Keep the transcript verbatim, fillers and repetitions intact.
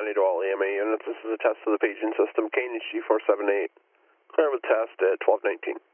County to all E M A units. This is a test of the paging system. K N H G four seven eight. Clear with test at twelve nineteen.